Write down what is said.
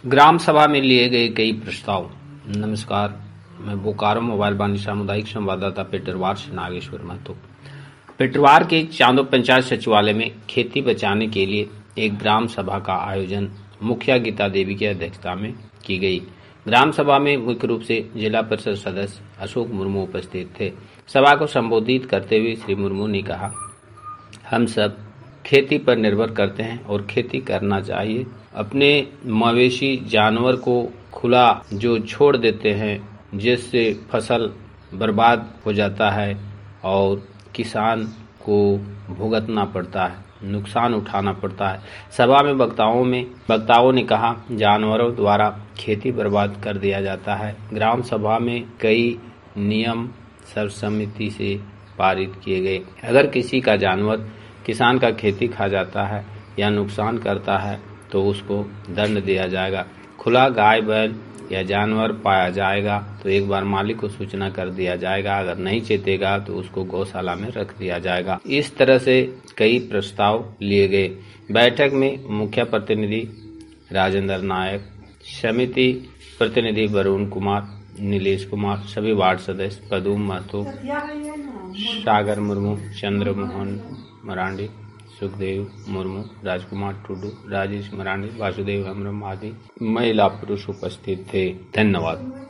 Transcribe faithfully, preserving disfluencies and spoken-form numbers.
ग्राम सभा में लिए गए कई प्रस्ताव। नमस्कार, मैं बोकारो मोबाइल वाणी सामुदायिक संवाददाता पेटरवार से नागेश्वर महतो। पेटरवार के चांदो पंचायत सचिवालय में खेती बचाने के लिए एक ग्राम सभा का आयोजन मुखिया गीता देवी की अध्यक्षता में की गई। ग्राम सभा में मुख्य रूप से जिला परिषद सदस्य अशोक मुर्मू उपस्थित थे। सभा को संबोधित करते हुए श्री मुर्मू ने कहा, हम सब खेती पर निर्भर करते हैं और खेती करना चाहिए। अपने मवेशी जानवर को खुला जो छोड़ देते हैं, जिससे फसल बर्बाद हो जाता है और किसान को भुगतना पड़ता है, नुकसान उठाना पड़ता है। सभा में वक्ताओं में वक्ताओं ने कहा, जानवरों द्वारा खेती बर्बाद कर दिया जाता है। ग्राम सभा में कई नियम सर्वसम्मति से पारित किए गए। अगर किसी का जानवर किसान का खेती खा जाता है या नुकसान करता है तो उसको दंड दिया जाएगा। खुला गाय बैल या जानवर पाया जाएगा तो एक बार मालिक को सूचना कर दिया जाएगा। अगर नहीं चेतेगा तो उसको गौशाला में रख दिया जाएगा। इस तरह से कई प्रस्ताव लिए गए। बैठक में मुखिया प्रतिनिधि राजेंद्र नायक, समिति प्रतिनिधि वरुण कुमार, नीलेश कुमार, सभी वार्ड सदस्य पदुम महतो, सागर मुर्मू, चंद्रमोहन मरांडी, सुखदेव मुर्मू, राजकुमार टुडू, राजेश मरांडी, वासुदेव हेम्ब्रम आदि महिला पुरुष उपस्थित थे। धन्यवाद।